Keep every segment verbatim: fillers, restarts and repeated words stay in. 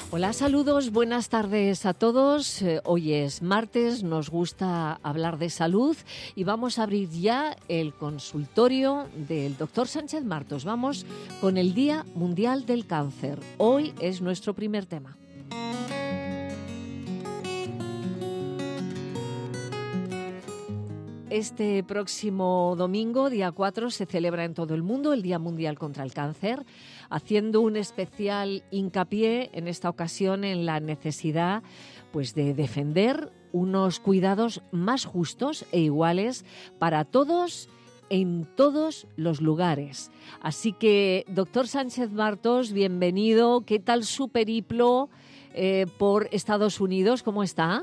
Hola, saludos, buenas tardes a todos. Eh, hoy es martes, nos gusta hablar de salud y vamos a abrir ya el consultorio del doctor Sánchez Martos. Vamos con el Día Mundial del Cáncer. Hoy es nuestro primer tema. Este próximo domingo, día cuatro, se celebra en todo el mundo el Día Mundial contra el Cáncer, haciendo un especial hincapié en esta ocasión en la necesidad pues, de defender unos cuidados más justos e iguales para todos en todos los lugares. Así que, doctor Sánchez Martos, bienvenido. ¿Qué tal su periplo eh, por Estados Unidos? ¿Cómo está?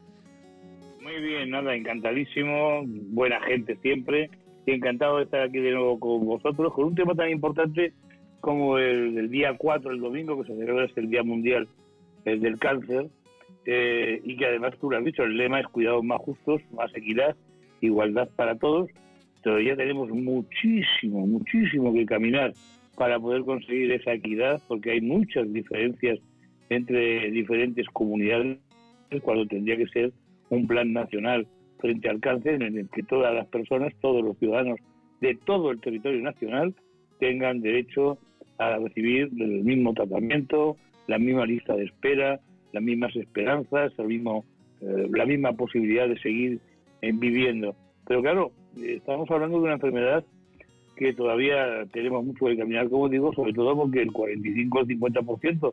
Muy bien, nada, encantadísimo, buena gente siempre, y encantado de estar aquí de nuevo con vosotros, con un tema tan importante como el del día cuatro, el domingo, que se celebra, es el Día Mundial el del Cáncer, eh, y que además tú lo has dicho, el lema es cuidados más justos, más equidad, igualdad para todos. Todavía tenemos muchísimo, muchísimo que caminar para poder conseguir esa equidad, porque hay muchas diferencias entre diferentes comunidades, cuando tendría que ser un plan nacional frente al cáncer en el que todas las personas, todos los ciudadanos de todo el territorio nacional tengan derecho a recibir el mismo tratamiento, la misma lista de espera, las mismas esperanzas, el mismo, eh, la misma posibilidad de seguir eh, viviendo. Pero claro, estamos hablando de una enfermedad que todavía tenemos mucho que caminar, como digo, sobre todo porque el cuarenta y cinco al cincuenta por ciento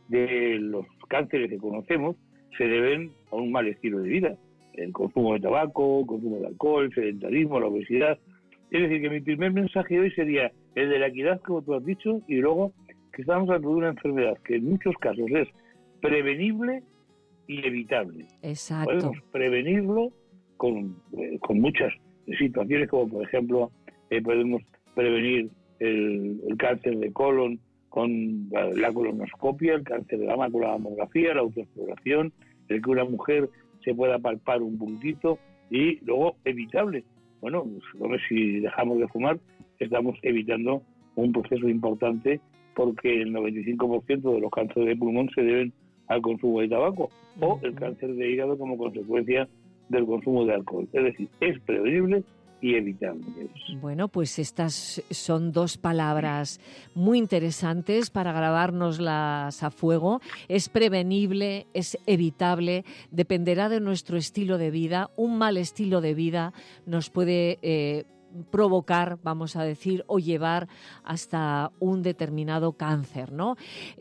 de los cánceres que conocemos se deben a un mal estilo de vida, el consumo de tabaco, el consumo de alcohol, el sedentarismo, la obesidad. Es decir, que mi primer mensaje hoy sería el de la equidad, como tú has dicho, y luego que estamos hablando de una enfermedad que en muchos casos es prevenible y evitable. Exacto. Podemos prevenirlo con, eh, con muchas situaciones, como por ejemplo, eh, podemos prevenir el, el cáncer de colon con la, la colonoscopia, el cáncer de mama con la mamografía, la autoexploración, el que una mujer se pueda palpar un puntito, y luego evitable. Bueno, pues, si dejamos de fumar, estamos evitando un proceso importante, porque el noventa y cinco por ciento de los cánceres de pulmón se deben al consumo de tabaco, o el cáncer de hígado como consecuencia del consumo de alcohol. Es decir, es prevenible y evitable. Bueno, pues estas son dos palabras muy interesantes para grabárnoslas a fuego. Es prevenible, es evitable, dependerá de nuestro estilo de vida. Un mal estilo de vida nos puede eh, provocar, vamos a decir, o llevar hasta un determinado cáncer, ¿no?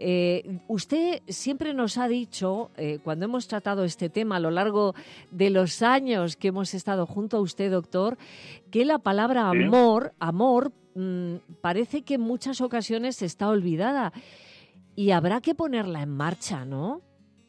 Eh, usted siempre nos ha dicho, eh, cuando hemos tratado este tema a lo largo de los años que hemos estado junto a usted, doctor, que la palabra amor, amor, mmm, parece que en muchas ocasiones está olvidada y habrá que ponerla en marcha, ¿no?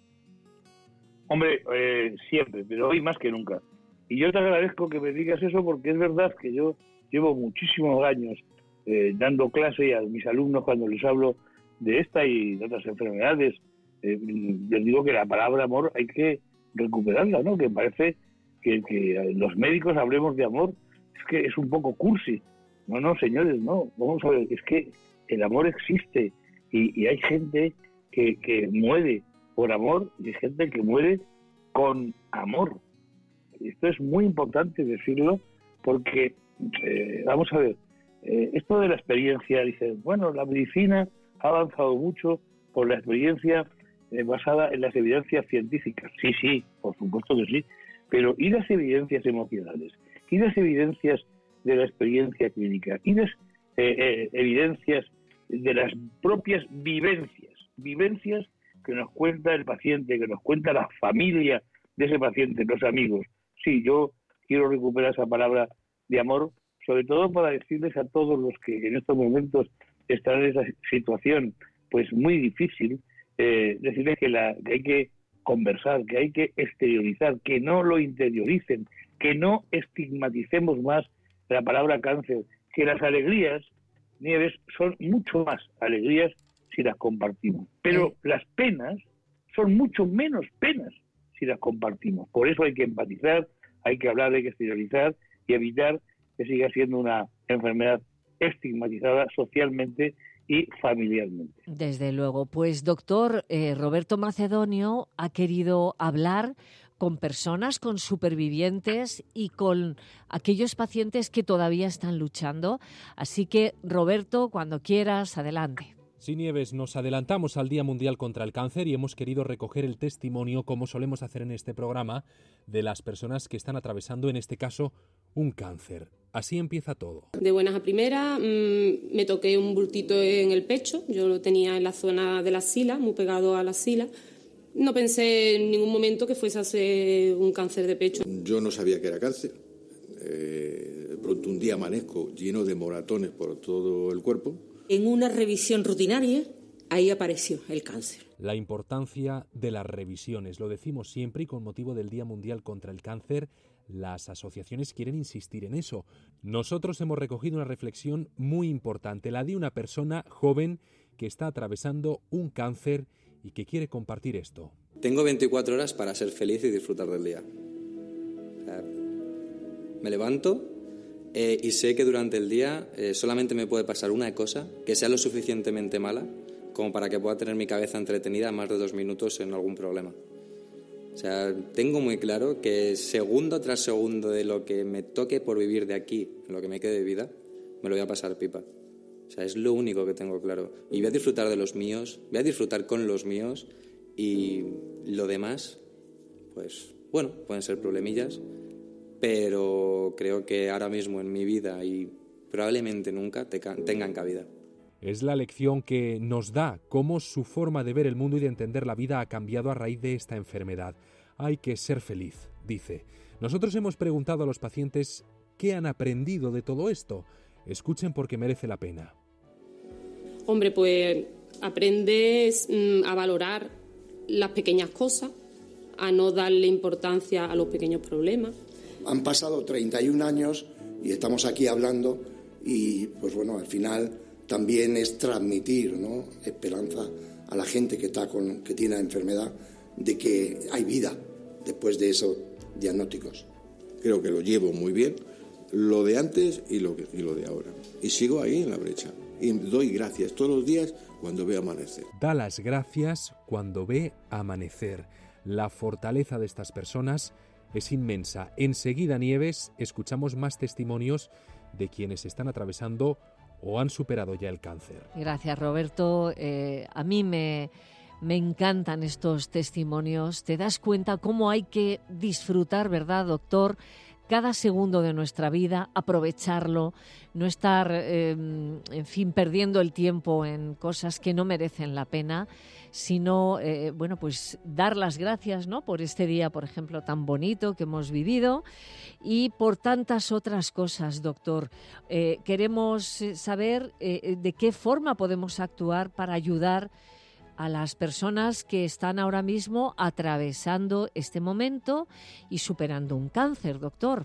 Hombre, eh, siempre, pero hoy más que nunca. Y yo te agradezco que me digas eso, porque es verdad que yo llevo muchísimos años eh, dando clase a mis alumnos cuando les hablo de esta y de otras enfermedades. Eh, les digo que la palabra amor hay que recuperarla, ¿no? Que parece que, que los médicos hablemos de amor, es que es un poco cursi. No, no, señores, no. Vamos a ver, es que el amor existe y, y hay gente que, que muere por amor y hay gente que muere con amor. Esto es muy importante decirlo, porque, eh, vamos a ver, eh, esto de la experiencia, dice, bueno, la medicina ha avanzado mucho por la experiencia eh, basada en las evidencias científicas. Sí, sí, por supuesto que sí, pero ¿y las evidencias emocionales? ¿Y las evidencias de la experiencia clínica? ¿Y las eh, eh, evidencias de las propias vivencias? Vivencias que nos cuenta el paciente, que nos cuenta la familia de ese paciente, los amigos. Sí, yo quiero recuperar esa palabra de amor, sobre todo para decirles a todos los que en estos momentos están en esa situación pues muy difícil, eh, decirles que, la, que hay que conversar, que hay que exteriorizar, que no lo interioricen, que no estigmaticemos más la palabra cáncer, que las alegrías, Nieves, son mucho más alegrías si las compartimos, pero las penas son mucho menos penas si las compartimos. Por eso hay que empatizar, hay que hablar, hay que exteriorizar y evitar que siga siendo una enfermedad estigmatizada socialmente y familiarmente. Desde luego. Pues doctor, eh, Roberto Macedonio ha querido hablar con personas, con supervivientes y con aquellos pacientes que todavía están luchando. Así que, Roberto, cuando quieras, adelante. Sí, Nieves, nos adelantamos al Día Mundial contra el Cáncer y hemos querido recoger el testimonio, como solemos hacer en este programa, de las personas que están atravesando, en este caso, un cáncer. Así empieza todo. De buenas a primeras mmm, me toqué un bultito en el pecho, yo lo tenía en la zona de la axila, muy pegado a la axila. No pensé en ningún momento que fuese a ser un cáncer de pecho. Yo no sabía que era cáncer. Eh, de pronto un día amanezco lleno de moratones por todo el cuerpo. En una revisión rutinaria, ahí apareció el cáncer. La importancia de las revisiones, lo decimos siempre y con motivo del Día Mundial contra el Cáncer, las asociaciones quieren insistir en eso. Nosotros hemos recogido una reflexión muy importante, la de una persona joven que está atravesando un cáncer y que quiere compartir esto. Tengo veinticuatro horas para ser feliz y disfrutar del día. O sea, me levanto eh, y sé que durante el día eh, solamente me puede pasar una cosa que sea lo suficientemente mala como para que pueda tener mi cabeza entretenida más de dos minutos en algún problema. O sea, tengo muy claro que segundo tras segundo de lo que me toque por vivir de aquí, en lo que me quede de vida, me lo voy a pasar pipa. O sea, es lo único que tengo claro. Y voy a disfrutar de los míos, voy a disfrutar con los míos y lo demás, pues, bueno, pueden ser problemillas, pero creo que ahora mismo en mi vida y probablemente nunca te ca- tengan cabida. Es la lección que nos da cómo su forma de ver el mundo y de entender la vida ha cambiado a raíz de esta enfermedad. Hay que ser feliz, dice. Nosotros hemos preguntado a los pacientes qué han aprendido de todo esto. Escuchen porque merece la pena. Hombre, pues aprendes mmm, a valorar las pequeñas cosas, a no darle importancia a los pequeños problemas. Han pasado treinta y un años y estamos aquí hablando y, pues bueno, al final también es transmitir, ¿no?, esperanza a la gente que, está con, que tiene la enfermedad de que hay vida después de esos diagnósticos. Creo que lo llevo muy bien, lo de antes y lo, y lo de ahora. Y sigo ahí en la brecha. Y doy gracias todos los días cuando veo amanecer. Da las gracias cuando ve amanecer. La fortaleza de estas personas es inmensa. Enseguida, Nieves, escuchamos más testimonios de quienes están atravesando o han superado ya el cáncer. Gracias, Roberto. Eh, a mí me, me encantan estos testimonios. Te das cuenta cómo hay que disfrutar, ¿verdad, doctor?, cada segundo de nuestra vida, aprovecharlo, no estar, eh, en fin, perdiendo el tiempo en cosas que no merecen la pena, sino, eh, bueno, pues dar las gracias, ¿no?, por este día, por ejemplo, tan bonito que hemos vivido y por tantas otras cosas, doctor. Eh, queremos saber eh, de qué forma podemos actuar para ayudar a las personas que están ahora mismo atravesando este momento y superando un cáncer, doctor.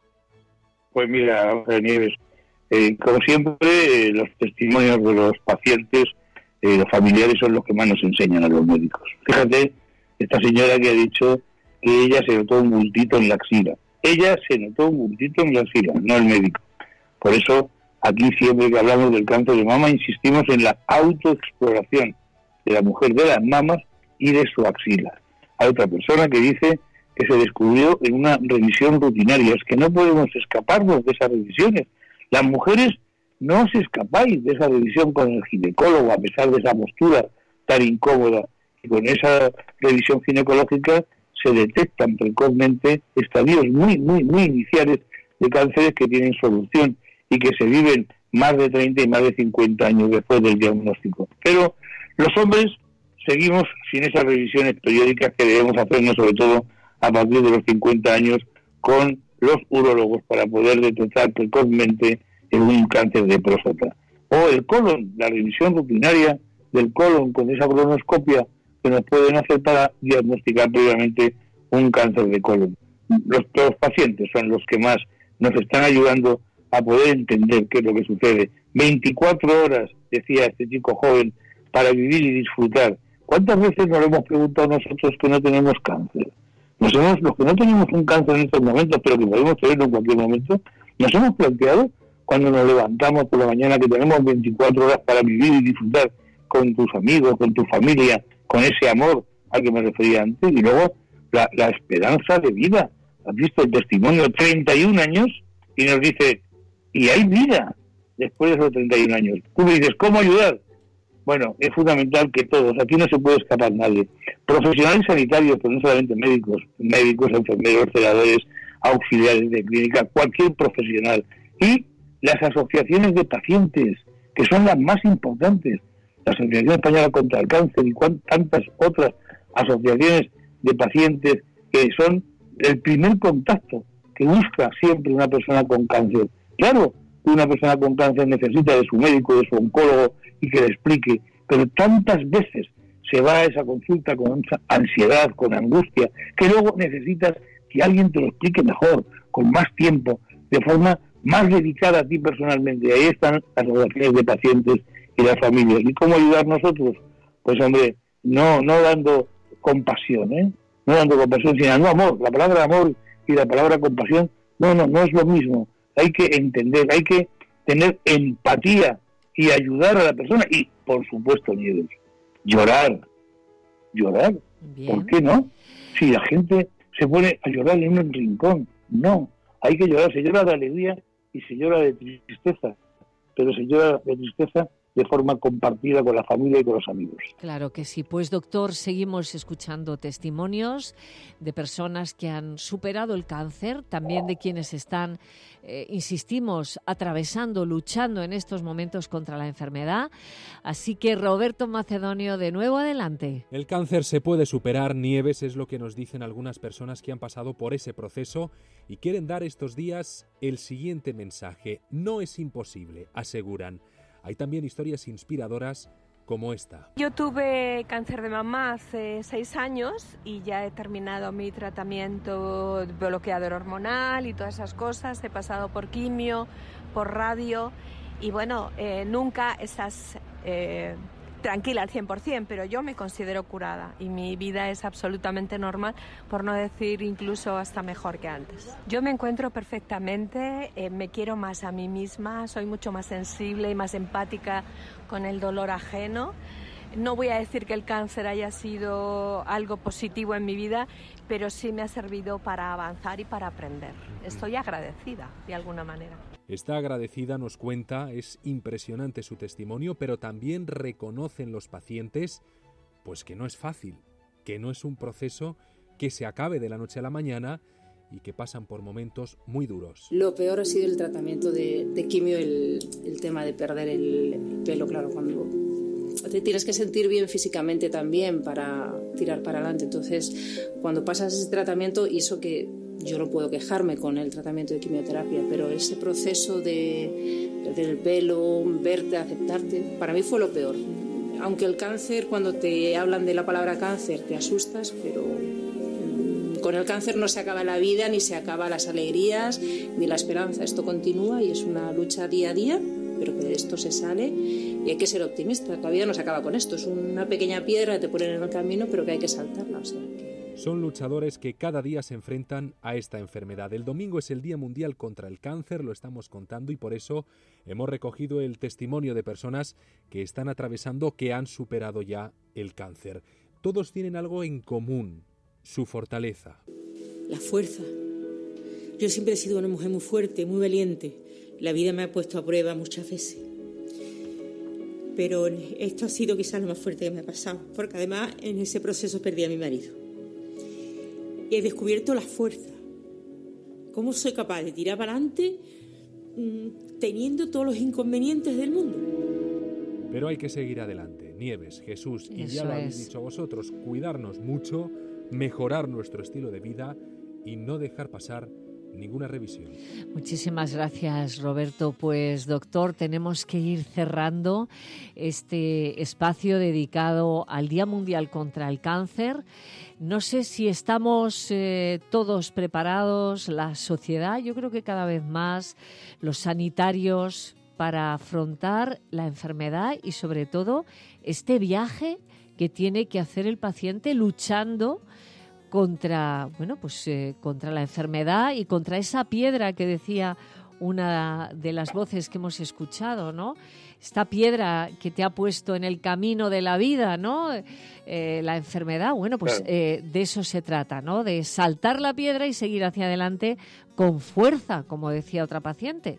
Pues mira, Nieves, eh, como siempre, eh, los testimonios de los pacientes, eh, los familiares son los que más nos enseñan a los médicos. Fíjate, esta señora que ha dicho que ella se notó un bultito en la axila. Ella se notó un bultito en la axila, no el médico. Por eso, aquí siempre que hablamos del cáncer de mama, insistimos en la autoexploración de la mujer, de las mamas y de su axila. Hay otra persona que dice que se descubrió en una revisión rutinaria. Es que no podemos escaparnos de esas revisiones. Las mujeres no os escapáis de esa revisión con el ginecólogo, a pesar de esa postura tan incómoda. Y con esa revisión ginecológica se detectan precozmente estadios muy, muy, muy iniciales de cánceres que tienen solución y que se viven más de treinta y más de cincuenta años después del diagnóstico. Pero los hombres seguimos sin esas revisiones periódicas que debemos hacernos, sobre todo a partir de los cincuenta años, con los urólogos para poder detectar precozmente un cáncer de próstata. O el colon, la revisión rutinaria del colon con esa colonoscopia que nos pueden hacer para diagnosticar previamente un cáncer de colon. Los, los pacientes son los que más nos están ayudando a poder entender qué es lo que sucede. veinticuatro horas, decía este chico joven, para vivir y disfrutar. ¿Cuántas veces nos hemos preguntado nosotros que no tenemos cáncer? Nos hemos, los que no tenemos un cáncer en estos momentos, pero que podemos tenerlo en cualquier momento, nos hemos planteado cuando nos levantamos por la mañana, que tenemos veinticuatro horas para vivir y disfrutar con tus amigos, con tu familia, con ese amor al que me refería antes, y luego la, la esperanza de vida. ¿Has visto el testimonio? treinta y un años, y nos dice, y hay vida después de esos treinta y un años. Tú me dices, ¿cómo ayudar? Bueno, es fundamental que todos, aquí no se puede escapar nadie, profesionales sanitarios, pero no solamente médicos, médicos, enfermeros, celadores, auxiliares de clínica, cualquier profesional, y las asociaciones de pacientes, que son las más importantes, la Asociación Española contra el Cáncer y tantas otras asociaciones de pacientes que son el primer contacto que busca siempre una persona con cáncer. Claro, una persona con cáncer necesita de su médico, de su oncólogo y que le explique, pero tantas veces se va a esa consulta con ansiedad, con angustia, que luego necesitas que alguien te lo explique mejor, con más tiempo, de forma más dedicada a ti personalmente. Ahí están las asociaciones de pacientes y las familias. ¿Y cómo ayudar nosotros? Pues hombre, no no dando compasión, ¿eh? No dando compasión, sino dando amor. La palabra amor y la palabra compasión, no, no, no es lo mismo. Hay que entender, hay que tener empatía y ayudar a la persona. Y, por supuesto, Nieves, llorar. Llorar. Bien. ¿Por qué no? Si la gente se pone a llorar en un rincón. No, hay que llorar. Se llora de alegría y se llora de tristeza. Pero se llora de tristeza de forma compartida con la familia y con los amigos. Claro que sí. Pues, doctor, seguimos escuchando testimonios de personas que han superado el cáncer, también de quienes están, eh, insistimos, atravesando, luchando en estos momentos contra la enfermedad. Así que, Roberto Macedonio, de nuevo adelante. El cáncer se puede superar, Nieves, es lo que nos dicen algunas personas que han pasado por ese proceso y quieren dar estos días el siguiente mensaje. No es imposible, aseguran. Hay también historias inspiradoras como esta. Yo tuve cáncer de mama hace seis años y ya he terminado mi tratamiento de bloqueador hormonal y todas esas cosas. He pasado por quimio, por radio y bueno, eh, nunca estás eh, tranquila al cien por ciento, pero yo me considero curada y mi vida es absolutamente normal, por no decir incluso hasta mejor que antes. Yo me encuentro perfectamente, eh, me quiero más a mí misma, soy mucho más sensible y más empática con el dolor ajeno. No voy a decir que el cáncer haya sido algo positivo en mi vida, pero sí me ha servido para avanzar y para aprender. Estoy agradecida de alguna manera. Está agradecida, nos cuenta, es impresionante su testimonio, pero también reconocen los pacientes pues que no es fácil, que no es un proceso que se acabe de la noche a la mañana y que pasan por momentos muy duros. Lo peor ha sido el tratamiento de, de quimio, el, el tema de perder el, el pelo, claro, cuando te tienes que sentir bien físicamente también para tirar para adelante. Entonces, cuando pasas ese tratamiento, y eso que yo no puedo quejarme con el tratamiento de quimioterapia, pero ese proceso de perder el pelo, verte, aceptarte, para mí fue lo peor. Aunque el cáncer, cuando te hablan de la palabra cáncer, te asustas, pero con el cáncer no se acaba la vida, ni se acaban las alegrías, ni la esperanza. Esto continúa y es una lucha día a día, pero que de esto se sale y hay que ser optimista. Todavía no se acaba con esto, es una pequeña piedra que te ponen en el camino, pero que hay que saltarla, o sea que... Son luchadores que cada día se enfrentan a esta enfermedad. El domingo es el Día Mundial contra el Cáncer, lo estamos contando, y por eso hemos recogido el testimonio de personas que están atravesando, que han superado ya el cáncer. Todos tienen algo en común, su fortaleza. La fuerza. Yo siempre he sido una mujer muy fuerte, muy valiente. La vida me ha puesto a prueba muchas veces. Pero esto ha sido quizás lo más fuerte que me ha pasado, porque además en ese proceso perdí a mi marido. Y he descubierto la fuerza. ¿Cómo soy capaz de tirar para adelante mmm, teniendo todos los inconvenientes del mundo? Pero hay que seguir adelante. Nieves, Jesús, y Eso ya lo es. habéis dicho vosotros, cuidarnos mucho, mejorar nuestro estilo de vida y no dejar pasar ninguna revisión. Muchísimas gracias, Roberto. Pues, doctor, tenemos que ir cerrando este espacio dedicado al Día Mundial contra el Cáncer. No sé si estamos eh, todos preparados, la sociedad, yo creo que cada vez más, los sanitarios, para afrontar la enfermedad y, sobre todo, este viaje que tiene que hacer el paciente luchando contra, bueno, pues, eh, contra la enfermedad y contra esa piedra que decía una de las voces que hemos escuchado, ¿no? Esta piedra que te ha puesto en el camino de la vida, ¿no? Eh, la enfermedad, bueno, pues claro. eh, de eso se trata, ¿no? De saltar la piedra y seguir hacia adelante con fuerza, como decía otra paciente.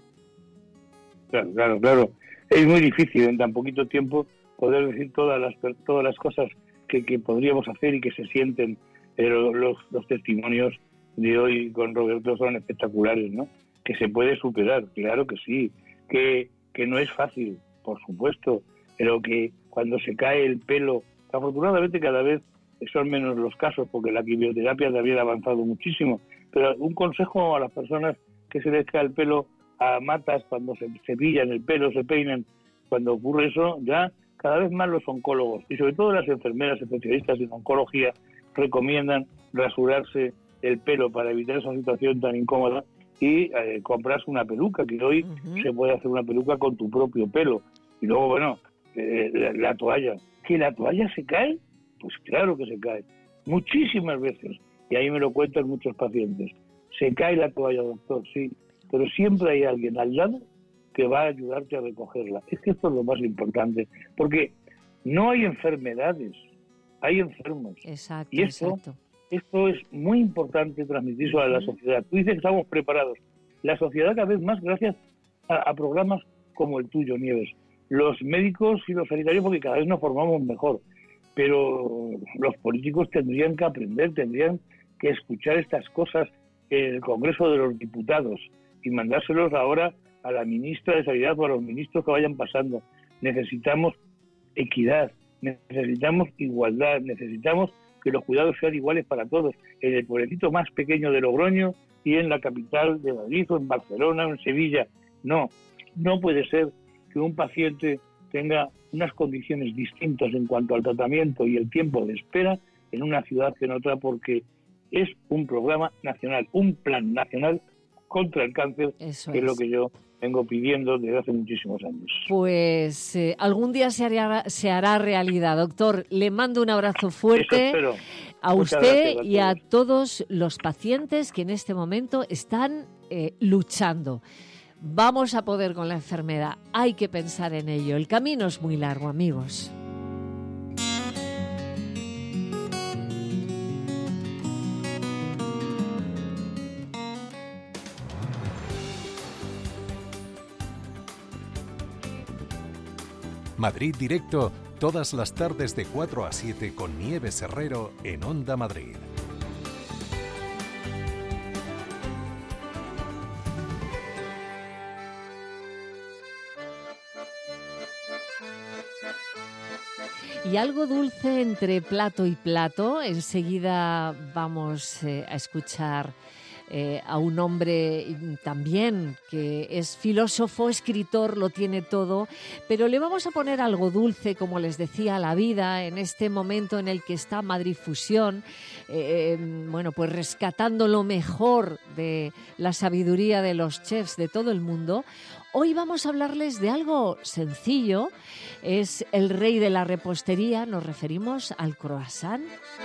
Claro, claro, claro. Es muy difícil en tan poquito tiempo poder decir todas las todas las cosas que, que podríamos hacer y que se sienten, pero los, los testimonios de hoy con Roberto son espectaculares, ¿no? Que se puede superar, claro que sí, que, que no es fácil, por supuesto, pero que cuando se cae el pelo, afortunadamente cada vez son menos los casos, porque la quimioterapia también ha avanzado muchísimo, pero un consejo a las personas que se les cae el pelo a matas, cuando se cepillan el pelo, se peinan, cuando ocurre eso, ya cada vez más los oncólogos, y sobre todo las enfermeras especialistas en oncología, recomiendan rasurarse el pelo para evitar esa situación tan incómoda y eh, comprarse una peluca, que hoy uh-huh. se puede hacer una peluca con tu propio pelo. Y luego, bueno, eh, la, la toalla. ¿Que la toalla se cae? Pues claro que se cae. Muchísimas veces. Y ahí me lo cuentan muchos pacientes. Se cae la toalla, doctor, sí. Pero siempre hay alguien al lado que va a ayudarte a recogerla. Es que esto es lo más importante. Porque no hay enfermedades, hay enfermos. Exacto, y esto, exacto. Esto es muy importante transmitirlo a la sociedad. Tú dices que estamos preparados. La sociedad cada vez más gracias a, a programas como el tuyo, Nieves. Los médicos y los sanitarios, porque cada vez nos formamos mejor. Pero los políticos tendrían que aprender, tendrían que escuchar estas cosas en el Congreso de los Diputados y mandárselos ahora a la ministra de Sanidad o a los ministros que vayan pasando. Necesitamos equidad, necesitamos igualdad, necesitamos que los cuidados sean iguales para todos, en el pueblecito más pequeño de Logroño y en la capital de Madrid o en Barcelona o en Sevilla. No, no puede ser que un paciente tenga unas condiciones distintas en cuanto al tratamiento y el tiempo de espera en una ciudad que en otra, porque es un programa nacional, un plan nacional contra el cáncer, Eso que es. es lo que yo vengo pidiendo desde hace muchísimos años. Pues eh, algún día se hará, se hará realidad. Doctor, le mando un abrazo fuerte a Muchas usted gracias, y a todos los pacientes que en este momento están eh, luchando. Vamos a poder con la enfermedad. Hay que pensar en ello. El camino es muy largo, amigos. Madrid Directo, todas las tardes de cuatro a siete con Nieves Herrero en Onda Madrid. Y algo dulce entre plato y plato. Enseguida vamos eh, a escuchar eh, a un hombre también que es filósofo, escritor, lo tiene todo, pero le vamos a poner algo dulce, como les decía, a la vida en este momento en el que está Madrid Fusión, eh, bueno, pues rescatando lo mejor de la sabiduría de los chefs de todo el mundo. Hoy vamos a hablarles de algo sencillo, es el rey de la repostería, nos referimos al croissant.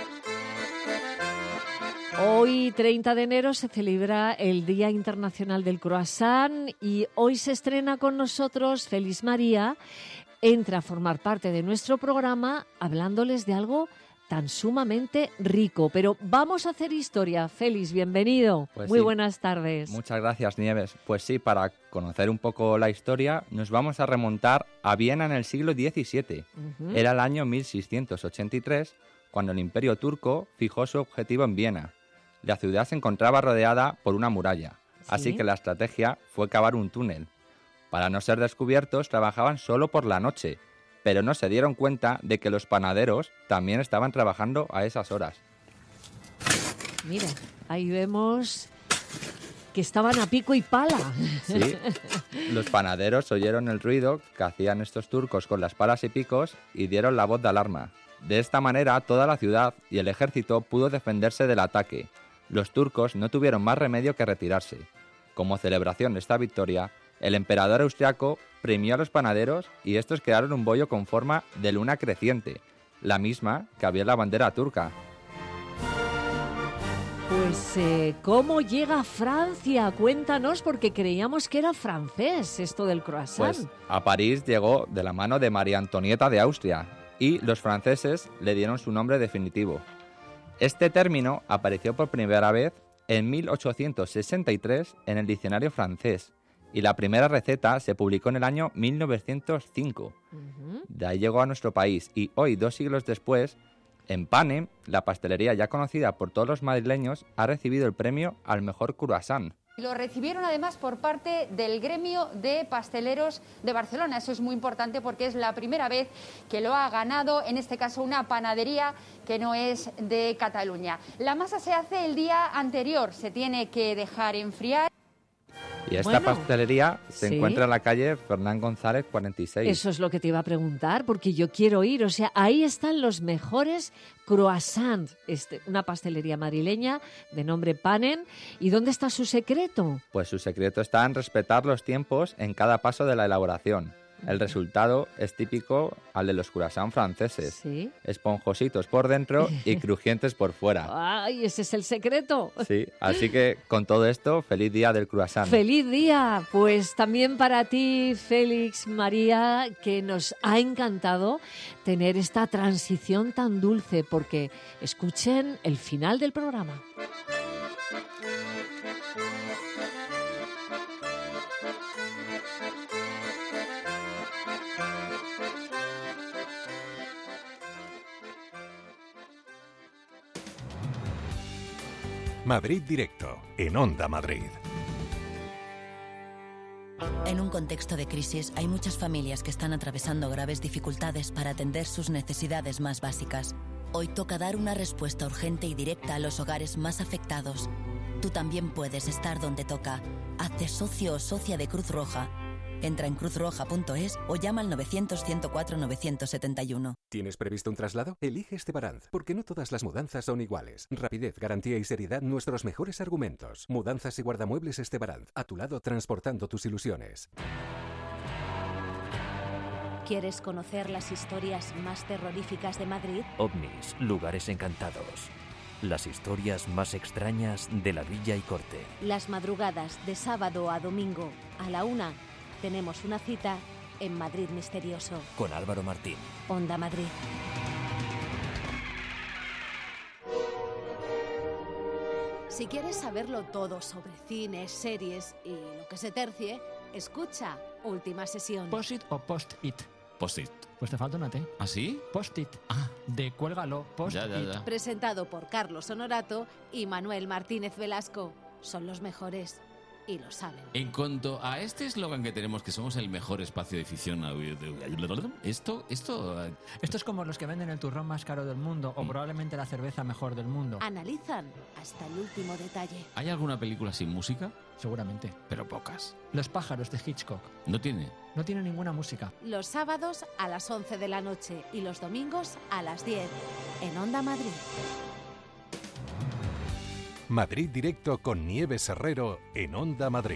Hoy, treinta de enero, se celebra el Día Internacional del Croissant y hoy se estrena con nosotros Félix María, entra a formar parte de nuestro programa hablándoles de algo tan sumamente rico. Pero vamos a hacer historia. Félix, bienvenido. Pues Muy sí. buenas tardes. Muchas gracias, Nieves. Pues sí, para conocer un poco la historia, nos vamos a remontar a Viena en el siglo diecisiete. Uh-huh. Era el año mil seiscientos ochenta y tres, cuando el Imperio turco fijó su objetivo en Viena. La ciudad se encontraba rodeada por una muralla, ¿sí? Así que la estrategia fue cavar un túnel. Para no ser descubiertos, trabajaban solo por la noche, pero no se dieron cuenta de que los panaderos también estaban trabajando a esas horas. Mira, ahí vemos que estaban a pico y pala. Sí, los panaderos oyeron el ruido que hacían estos turcos con las palas y picos y dieron la voz de alarma. De esta manera, toda la ciudad y el ejército pudo defenderse del ataque. Los turcos no tuvieron más remedio que retirarse. Como celebración de esta victoria, el emperador austriaco premió a los panaderos y estos crearon un bollo con forma de luna creciente, la misma que había en la bandera turca. Pues, eh, ¿cómo llega a Francia? Cuéntanos, porque creíamos que era francés esto del croissant. Pues a París llegó de la mano de María Antonieta de Austria y los franceses le dieron su nombre definitivo. Este término apareció por primera vez en mil ochocientos sesenta y tres en el diccionario francés y la primera receta se publicó en el año mil novecientos cinco. Uh-huh. De ahí llegó a nuestro país y hoy, dos siglos después, en Panem, la pastelería ya conocida por todos los madrileños, ha recibido el premio al mejor croissant. Lo recibieron además por parte del gremio de pasteleros de Barcelona. Eso es muy importante porque es la primera vez que lo ha ganado, en este caso una panadería que no es de Cataluña. La masa se hace el día anterior, se tiene que dejar enfriar. Y esta bueno, pastelería se sí. encuentra en la calle Fernán González cuarenta y seis. Eso es lo que te iba a preguntar, porque yo quiero ir. O sea, ahí están los mejores croissants. Este, una pastelería madrileña de nombre Panem. ¿Y dónde está su secreto? Pues su secreto está en respetar los tiempos en cada paso de la elaboración. El resultado es típico al de los croissants franceses. ¿Sí? Esponjositos por dentro y crujientes por fuera. ¡Ay, ese es el secreto! Sí, así que con todo esto, feliz día del croissant. ¡Feliz día! Pues también para ti, Félix, María, que nos ha encantado tener esta transición tan dulce, porque escuchen el final del programa. Madrid Directo, en Onda Madrid. En un contexto de crisis hay muchas familias que están atravesando graves dificultades para atender sus necesidades más básicas. Hoy toca dar una respuesta urgente y directa a los hogares más afectados. Tú también puedes estar donde toca. Hazte socio o socia de Cruz Roja. Entra en cruz roja punto es o llama al novecientos, ciento cuatro, novecientos setenta y uno. ¿Tienes previsto un traslado? Elige Estebaranz, porque no todas las mudanzas son iguales. Rapidez, garantía y seriedad, nuestros mejores argumentos. Mudanzas y guardamuebles Estebaranz, a tu lado transportando tus ilusiones. ¿Quieres conocer las historias más terroríficas de Madrid? OVNIs, lugares encantados. Las historias más extrañas de la Villa y Corte. Las madrugadas de sábado a domingo a la una tenemos una cita en Madrid Misterioso. Con Álvaro Martín. Onda Madrid. Si quieres saberlo todo sobre cine, series y lo que se tercie, escucha Última Sesión. ¿Post-it o post-it? Post-it. Pues te falta una T. ¿Ah, sí? Post-it. Ah. De cuélgalo, post-it. Ya, ya, ya. Presentado por Carlos Honorato y Manuel Martínez Velasco. Son los mejores y lo saben. En cuanto a este eslogan que tenemos, que somos el mejor espacio de ficción audiovisual, esto, esto... Esto es como los que venden el turrón más caro del mundo o mm. probablemente la cerveza mejor del mundo. Analizan hasta el último detalle. ¿Hay alguna película sin música? Seguramente. Pero pocas. Los pájaros de Hitchcock. ¿No tiene? No tiene ninguna música. Los sábados a las once de la noche y los domingos a las diez en Onda Madrid. Madrid Directo con Nieves Herrero en Onda Madrid.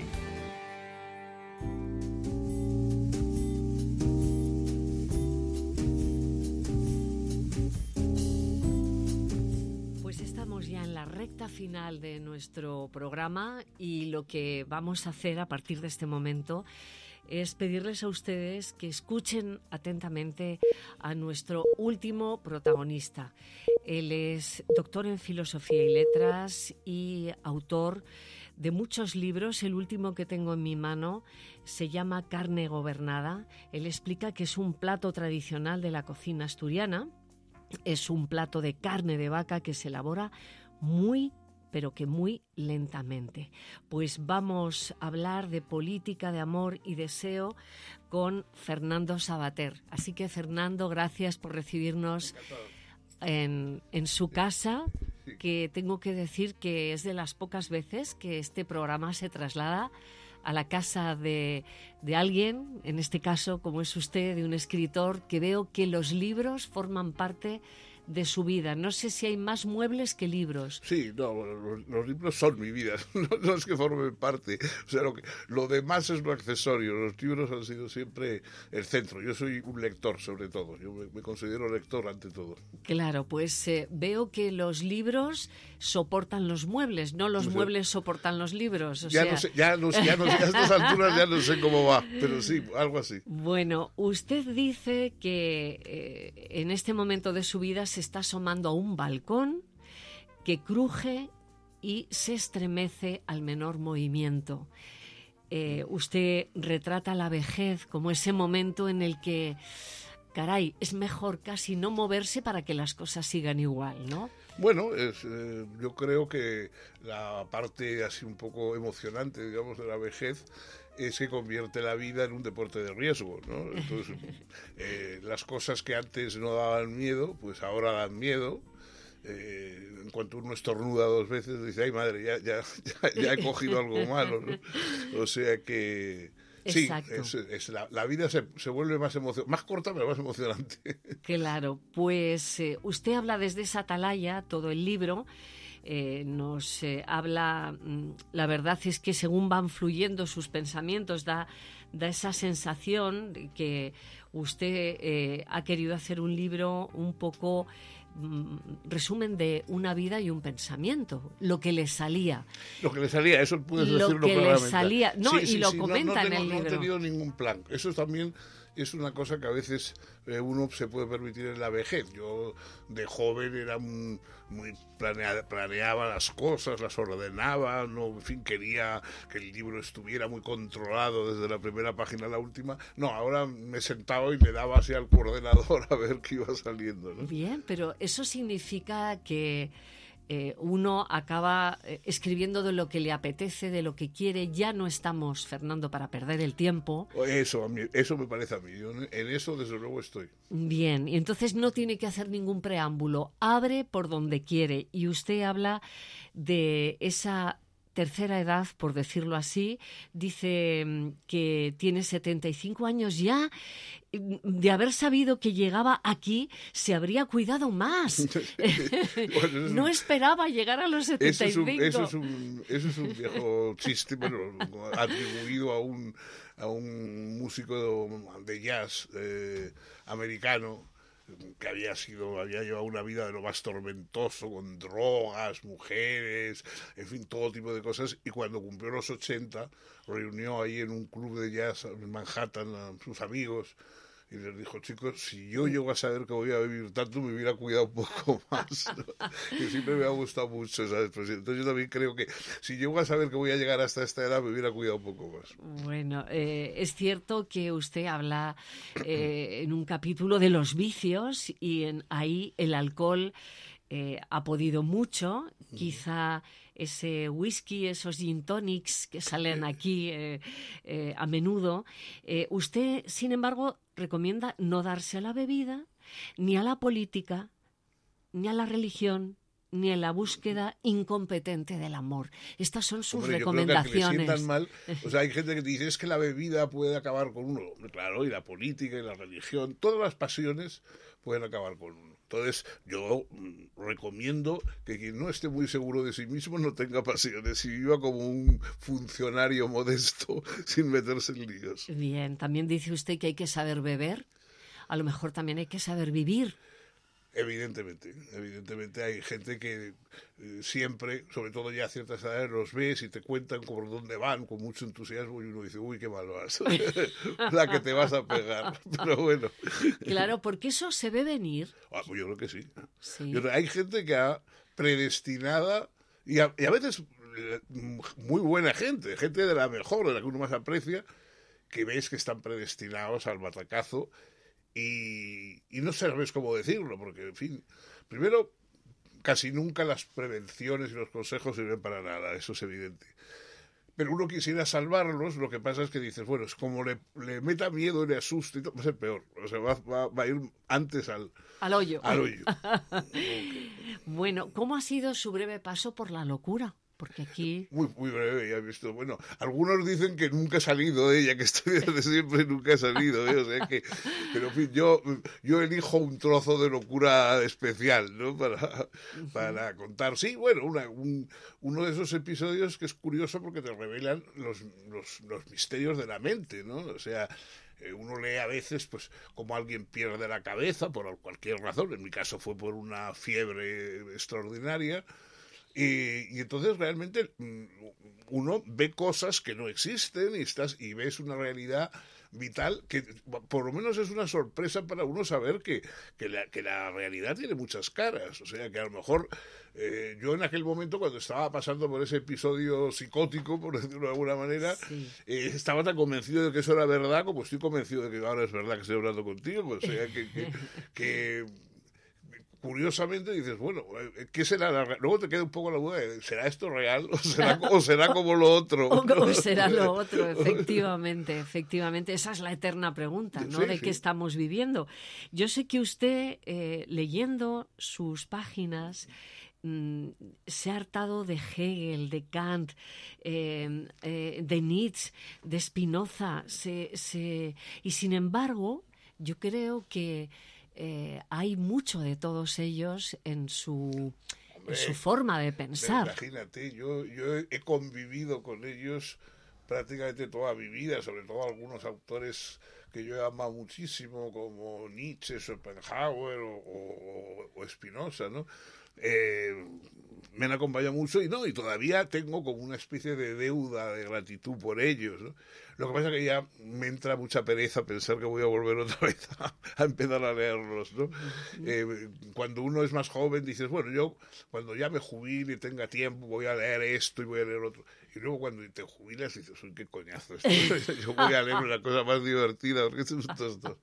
Pues estamos ya en la recta final de nuestro programa y lo que vamos a hacer a partir de este momento es pedirles a ustedes que escuchen atentamente a nuestro último protagonista. Él es doctor en Filosofía y Letras y autor de muchos libros. El último que tengo en mi mano se llama Carne Gobernada. Él explica que es un plato tradicional de la cocina asturiana. Es un plato de carne de vaca que se elabora muy pero que muy lentamente. Pues vamos a hablar de política, de amor y deseo con Fernando Savater. Así que, Fernando, gracias por recibirnos en, en su casa, que tengo que decir que es de las pocas veces que este programa se traslada a la casa de, de alguien, en este caso, como es usted, de un escritor, que veo que los libros forman parte de su vida. No sé si hay más muebles que libros. Sí, no, los, los libros son mi vida, no, no es que formen parte. O sea, lo, que, lo demás es lo accesorio. Los libros han sido siempre el centro. Yo soy un lector, sobre todo. Yo me, me considero lector ante todo. Claro, pues eh, veo que los libros soportan los muebles, no los No sé. muebles soportan los libros. O ya, sea... no sé, ya, no, ya no sé, a estas alturas ya no sé cómo va, pero sí, algo así. Bueno, usted dice que eh, en este momento de su vida se está asomando a un balcón que cruje y se estremece al menor movimiento. Eh, usted retrata la vejez como ese momento en el que, caray, es mejor casi no moverse para que las cosas sigan igual, ¿no? Bueno, es, eh, yo creo que la parte así un poco emocionante, digamos, de la vejez es que convierte la vida en un deporte de riesgo, ¿no? Entonces, eh, las cosas que antes no daban miedo, pues ahora dan miedo. Eh, en cuanto uno estornuda dos veces, dice, ay madre, ya, ya, ya, ya he cogido algo malo, ¿no? O sea que... Sí, es, es la, la vida se, se vuelve más emocionante, más corta pero más emocionante. Claro, pues eh, usted habla desde esa atalaya, todo el libro, eh, nos eh, habla, mm, la verdad es que según van fluyendo sus pensamientos, da, da esa sensación de que usted eh, ha querido hacer un libro un poco... resumen de una vida y un pensamiento, lo que le salía. Lo que le salía, eso puedes lo decirlo que claramente. le salía, no, sí, y sí, lo sí, comenta no, no tengo, en el libro. No he tenido ningún plan. Eso también es una cosa que a veces eh, uno se puede permitir en la vejez. Yo de joven era un, muy planea, planeaba las cosas, las ordenaba, no, en fin, quería que el libro estuviera muy controlado desde la primera página a la última. No, ahora me sentaba y le daba así al ordenador a ver qué iba saliendo, ¿no? Bien, pero eso significa que eh, uno acaba eh, escribiendo de lo que le apetece, de lo que quiere. Ya no estamos, Fernando, para perder el tiempo. Eso, a mí, eso me parece a mí. Yo en eso, desde luego, estoy. Bien, y entonces no tiene que hacer ningún preámbulo. Abre por donde quiere. Y usted habla de esa tercera edad, por decirlo así. Dice que tiene setenta y cinco años ya. De haber sabido que llegaba aquí, se habría cuidado más. Bueno, no un, esperaba llegar a los setenta y cinco. Eso es un, eso es un, eso es un viejo chiste, bueno, atribuido a un, a un músico de jazz eh, americano que había sido, había llevado una vida de lo más tormentoso, con drogas, mujeres, en fin, todo tipo de cosas, y cuando cumplió los ochenta, reunió ahí en un club de jazz en Manhattan a sus amigos, y les dijo, chicos, si yo llego a saber que voy a vivir tanto, me hubiera cuidado un poco más, ¿no? Que siempre me ha gustado mucho esa expresión. Entonces yo también creo que si llego a saber que voy a llegar hasta esta edad, me hubiera cuidado un poco más. Bueno, eh, es cierto que usted habla eh, en un capítulo de los vicios y en ahí el alcohol eh, ha podido mucho, quizá ese whisky, esos gin tonics que salen aquí eh, eh, a menudo. Eh, usted, sin embargo, recomienda no darse a la bebida, ni a la política, ni a la religión, ni a la búsqueda incompetente del amor. Estas son sus Hombre, recomendaciones. Yo creo que a que le sientan mal, o sea, hay gente que dice es que la bebida puede acabar con uno. Claro, y la política y la religión, todas las pasiones pueden acabar con uno. Entonces, yo mm, recomiendo que quien no esté muy seguro de sí mismo no tenga pasiones y viva como un funcionario modesto sin meterse en líos. Bien, también dice usted que hay que saber beber, a lo mejor también hay que saber vivir. Evidentemente, evidentemente hay gente que eh, siempre, sobre todo ya a ciertas edades, los ves y te cuentan por dónde van con mucho entusiasmo y uno dice, uy, qué mal vas, la que te vas a pegar, pero bueno. Claro, porque eso se ve venir. Ah, pues yo creo que sí. sí. Yo, hay gente que ha predestinada y a, y a veces eh, muy buena gente, gente de la mejor, de la que uno más aprecia, que ves que están predestinados al batacazo. Y, y no sabes cómo decirlo, porque, en fin, primero, casi nunca las prevenciones y los consejos sirven para nada, eso es evidente. Pero uno quisiera salvarlos, lo que pasa es que dices, bueno, es como le, le meta miedo y le asuste, va a ser peor, o sea, va, va, va a ir antes al, al hoyo. Al hoyo. Okay. Bueno, ¿cómo ha sido su breve paso por la locura? Porque aquí... Muy, muy breve, ya he visto. Bueno, algunos dicen que nunca he salido de ella, que estoy desde siempre y nunca he salido, ¿eh? O sea que... Pero, en fin, yo, yo elijo un trozo de locura especial, ¿no? Para, para contar. Sí, bueno, una, un, uno de esos episodios que es curioso porque te revelan los, los, los misterios de la mente, ¿no? O sea... Uno lee a veces pues como alguien pierde la cabeza por cualquier razón. En mi caso fue por una fiebre extraordinaria. Y, y entonces realmente uno ve cosas que no existen y, estás, y ves una realidad vital que por lo menos es una sorpresa para uno saber que, que, la, que la realidad tiene muchas caras. O sea, que a lo mejor eh, yo en aquel momento, cuando estaba pasando por ese episodio psicótico, por decirlo de alguna manera, sí. eh, estaba tan convencido de que eso era verdad como estoy convencido de que ahora es verdad que estoy hablando contigo. O sea, que... que, que curiosamente dices, bueno, ¿qué será? La re-? Luego te queda un poco la duda de, ¿será esto real o será, o será como lo otro? O como será lo otro, efectivamente, efectivamente. Esa es la eterna pregunta, ¿no? Sí, de sí. qué estamos viviendo. Yo sé que usted, eh, leyendo sus páginas, mm, se ha hartado de Hegel, de Kant, eh, eh, de Nietzsche, de Spinoza, se, se... y sin embargo, yo creo que Eh, hay mucho de todos ellos en su, Hombre, en su forma de pensar. Imagínate, yo, yo he convivido con ellos prácticamente toda mi vida, sobre todo algunos autores que yo he amado muchísimo, como Nietzsche, Schopenhauer o, o, o Spinoza, ¿no? Eh, me han acompañado mucho y no, y todavía tengo como una especie de deuda de gratitud por ellos, ¿no? Lo que pasa es que ya me entra mucha pereza pensar que voy a volver otra vez a, a empezar a leerlos, ¿no? Uh-huh. Eh, cuando uno es más joven dices, bueno, yo cuando ya me jubile y tenga tiempo voy a leer esto y voy a leer otro. Y luego cuando te jubilas dices, uy, qué coñazo esto. Yo voy a leer una cosa más divertida, porque esto es esto.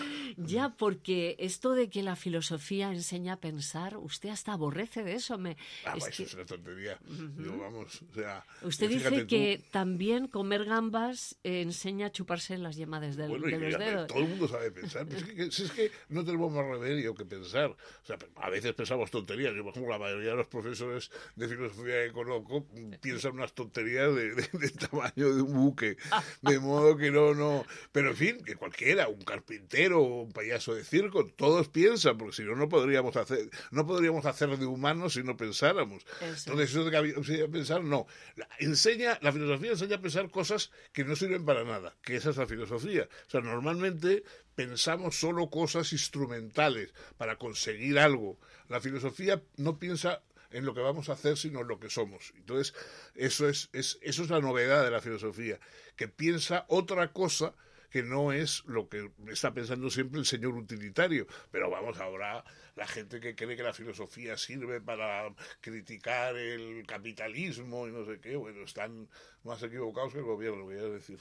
Ya, porque esto de que la filosofía enseña a pensar, usted hasta aborrece de eso. Me, ah, es eso que... es una tontería. Uh-huh. Yo, vamos, o sea, usted dice que tú... también comer gambas eh, enseña a chuparse las yemas del, bueno, de los mira, dedos. Todo el mundo sabe pensar. Es que, es que no tenemos más remedio que pensar. O sea, a veces pensamos tonterías. Yo, por ejemplo, la mayoría de los profesores de filosofía que conozco piensan unas tonterías de, de, de tamaño de un buque. De modo que no, no... Pero, en fin, que cualquiera, un carpintero, un payaso de circo, todos piensan, porque si no, no podríamos hacer, no podríamos hacer de humanos si no pensáramos. Eso. Entonces, eso de que pensar, no. La, enseña, la filosofía enseña a pensar cosas que no sirven para nada, que esa es la filosofía. O sea, normalmente pensamos solo cosas instrumentales para conseguir algo. La filosofía no piensa en lo que vamos a hacer, sino en lo que somos. Entonces, eso es, es, eso es la novedad de la filosofía, que piensa otra cosa que no es lo que está pensando siempre el señor utilitario. Pero vamos, ahora la gente que cree que la filosofía sirve para criticar el capitalismo y no sé qué, bueno, están más equivocados que el gobierno, voy a decir.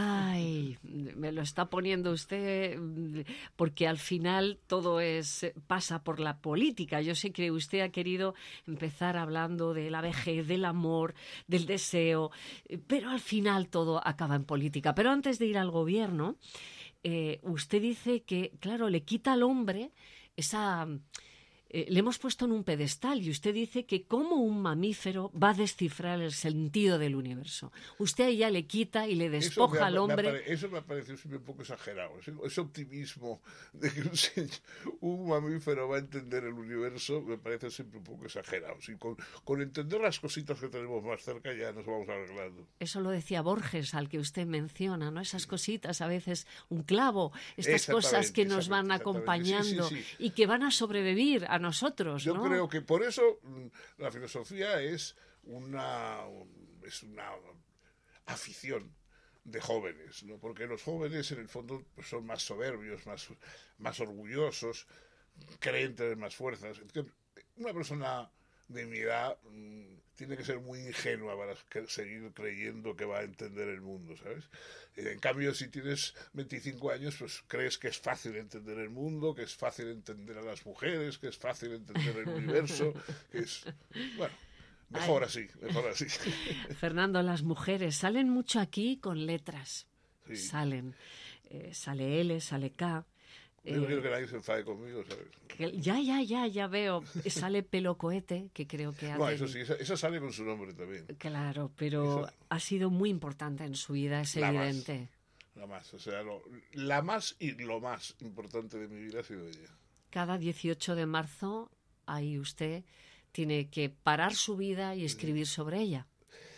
Ay, me lo está poniendo usted, porque al final todo es pasa por la política. Yo sé que usted ha querido empezar hablando de la vejez, del amor, del deseo, pero al final todo acaba en política. Pero antes de ir al gobierno, eh, usted dice que, claro, le quita al hombre esa... Eh, le hemos puesto en un pedestal y usted dice que como un mamífero va a descifrar el sentido del universo. Usted ya le quita y le despoja me, al hombre. Me apare, eso me ha parecido siempre un poco exagerado. Ese, ese optimismo de que un, un mamífero va a entender el universo me parece siempre un poco exagerado. Sí, con, con entender las cositas que tenemos más cerca ya nos vamos arreglando. Eso lo decía Borges, al que usted menciona, ¿no? Esas cositas, a veces un clavo, estas cosas que nos van acompañando sí, sí, sí. y que van a sobrevivir a nosotros, Yo ¿no? creo que por eso la filosofía es una es una afición de jóvenes, ¿no? Porque los jóvenes en el fondo pues, son más soberbios, más, más orgullosos, creen tener más fuerzas. Una persona de mi edad mmm, tiene que ser muy ingenua para seguir creyendo que va a entender el mundo, ¿sabes? En cambio, si tienes veinticinco años, pues crees que es fácil entender el mundo, que es fácil entender a las mujeres, que es fácil entender el universo, que es... Bueno, mejor Ay. así, mejor así. Fernando, las mujeres salen mucho aquí con letras. Sí. Salen. Eh, sale L, sale K. Yo no quiero que nadie se enfade conmigo, ¿sabes? Que, ya, ya, ya, ya veo. Sale Pelo Cohete, que creo que hace... No, eso sí, esa, esa sale con su nombre también. Claro, pero esa... ha sido muy importante en su vida, es la evidente. Más, la más, o sea, lo, la más y lo más importante de mi vida ha sido ella. Cada dieciocho de marzo, ahí usted tiene que parar su vida y escribir sobre ella.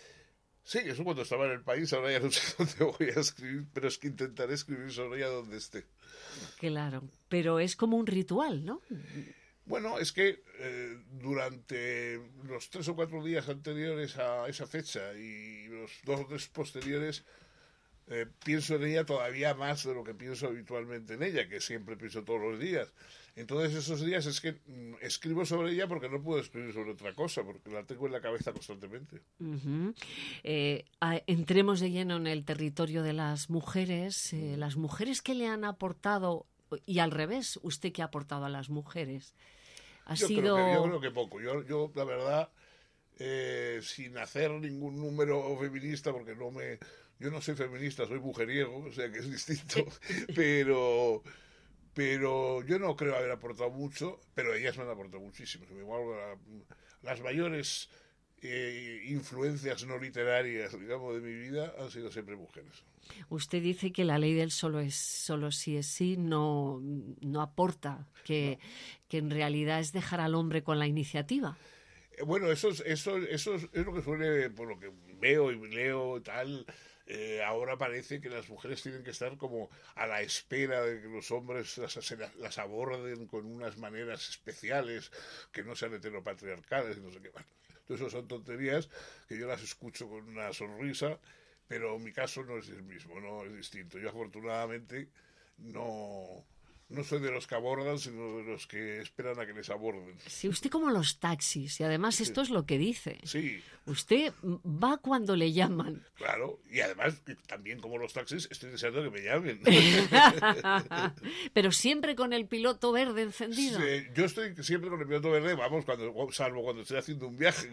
Sí, eso cuando estaba en el país, ahora ya no sé dónde voy a escribir, pero es que intentaré escribir sobre ella donde esté. Claro, pero es como un ritual, ¿no? Bueno, es que eh, durante los tres o cuatro días anteriores a esa fecha y los dos o tres posteriores, eh, pienso en ella todavía más de lo que pienso habitualmente en ella, que siempre pienso todos los días. Entonces esos días es que mm, escribo sobre ella porque no puedo escribir sobre otra cosa, porque la tengo en la cabeza constantemente. Uh-huh. Eh, a, entremos de lleno en el territorio de las mujeres. Eh, las mujeres que le han aportado, y al revés, ¿usted qué ha aportado a las mujeres? Ha yo, sido... creo que, yo creo que poco. Yo, yo la verdad, eh, sin hacer ningún número feminista, porque no me... Yo no soy feminista, soy mujeriego, o sea que es distinto, pero... Pero yo no creo haber aportado mucho, pero ellas me han aportado muchísimo. Igual, las mayores eh, influencias no literarias, digamos, de mi vida han sido siempre mujeres. Usted dice que la ley del solo es solo sí es sí no, no aporta, que, no. que en realidad es dejar al hombre con la iniciativa. Eh, bueno, eso es, eso, eso es, es lo que suele, por lo que veo y leo y tal... Eh, ahora parece que las mujeres tienen que estar como a la espera de que los hombres las, las aborden con unas maneras especiales que no sean heteropatriarcales y no sé qué. Bueno, entonces son tonterías que yo las escucho con una sonrisa, pero mi caso no es el mismo, no es distinto. Yo afortunadamente no... No soy de los que abordan, sino de los que esperan a que les aborden. Sí, usted como los taxis, y además sí. Esto es lo que dice. Sí. Usted va cuando le llaman. Claro, y además también como los taxis estoy deseando que me llamen. Pero siempre con el piloto verde encendido. Sí, yo estoy siempre con el piloto verde, vamos, cuando salvo cuando estoy haciendo un viaje.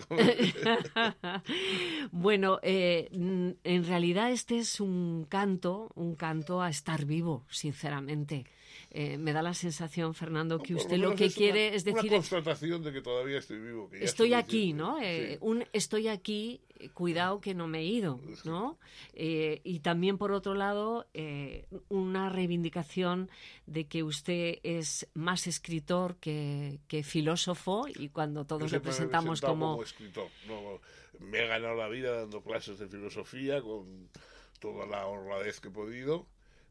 Bueno, eh, en realidad este es un canto, un canto a estar vivo, sinceramente. Eh, me da la sensación, Fernando, que usted lo que quiere una, es decir... Una constatación de que todavía estoy vivo. Que ya estoy estoy aquí, diciendo. ¿no? Eh, sí. Un estoy aquí, cuidado que no me he ido, ¿no? Eh, y también, por otro lado, eh, una reivindicación de que usted es más escritor que, que filósofo, y cuando todos le presentamos me he como... como escritor. No, me he ganado la vida dando clases de filosofía con toda la honradez que he podido,